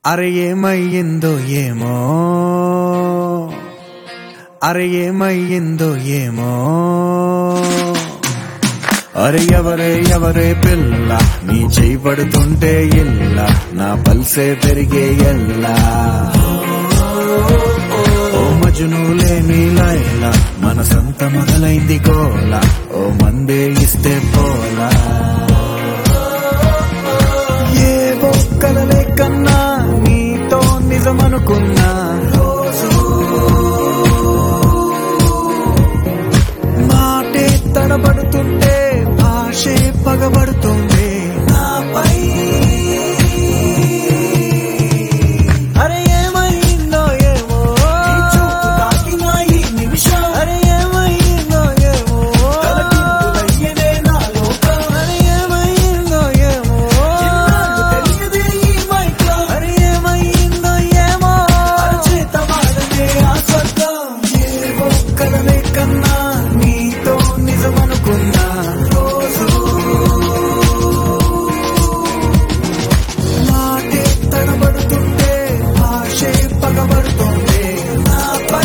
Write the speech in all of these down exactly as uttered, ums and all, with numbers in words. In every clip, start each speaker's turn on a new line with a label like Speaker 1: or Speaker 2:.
Speaker 1: అరే ఏమయ్యిందో ఏమో, అరే ఏమయ్యిందో ఏమో, అరే ఎవరే ఎవరే పిల్ల నీ చేయి పడుతుంటే ఇల్ల నా పల్సే పెరిగే ఎల్లా. ఓ మజును లేని లైలా మనసంత మొదలైంది గోల, ఓ మందే ఇస్తే పోలా. ఏ బొక్కలలే కన్నా నీతో నిజమనుకున్నా, మాటే తడబడుతుంటే భాషే పగబడుతుంది నాపై. అరే ఏమైందో ఏమో, ఈ నిమిషం అరే ఏమైందో ఏమో, తలకిందులయ్యేదే నా లోకం. అరే ఏమైందో ఏమో, తెలియదే ఈ మైకం. అరే ఏమైందో ఏమో, చేత వాడనే ఆ స్వర్గం. ఏ ఒక్కలనే కన్నా నీతో నిజమనుకున్నా, రోజు మాటే తడబడుతుంటే భాషే పగబడుతుంది నాపై.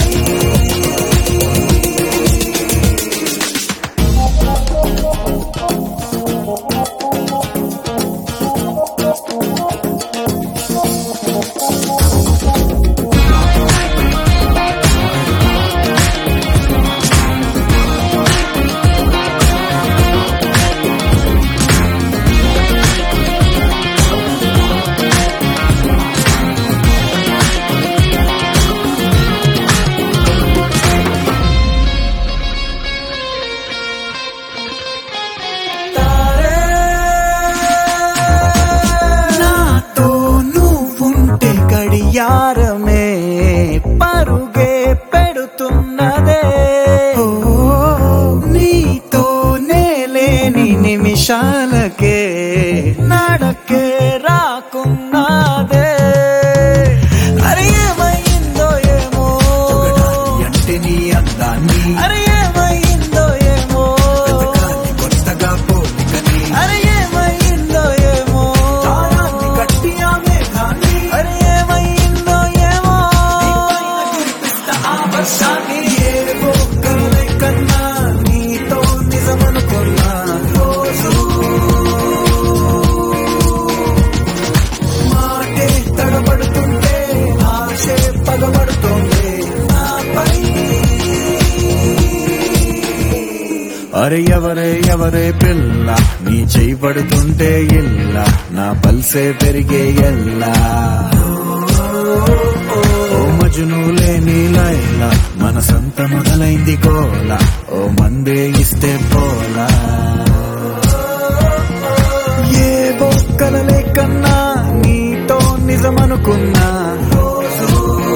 Speaker 1: నాతో నువ్వుంటే గడియారమే పరుగే పెడుతున్నదే, ఓ నీతో నేలేని నిమిషాలకే నడకే రాకున్నదే. అరే ఏమైందో ఏమో, అంటే నీ అందాన్ని అరే ఏమైందో ఏమో, కొత్తగా పోలికని అరే ఏమైందో ఏమో, తారాన్ని కట్టి ఆ మేఘాన్ని అరే ఏమైందో ఏమో, కురిపిస్తా ఆ వర్షాన్ని. ఏ ఒక్కలే కన్నా నీతో నిజమనుకున్నా, రోజు మాటే తడబడుతుంటే ఆశే పగబడుతుంది నాపై. అరే ఎవరే ఎవరే పిల్ల నీ చేయి పడుతుంటే ఇల్ల నా పల్సే పెరిగే ఎల్లా. ఓ మజును లేని లైలా మనసంత మొదలైంది గోల, ఓ మందే ఇస్తే పోలా. ఏ బొక్కలలే కన్నా నీతో నిజమనుకున్నా, రోజు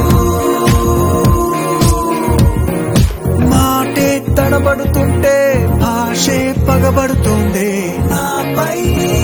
Speaker 1: మాటే తడబడుతుంటే భాషే పగబడుతుంది నాపై.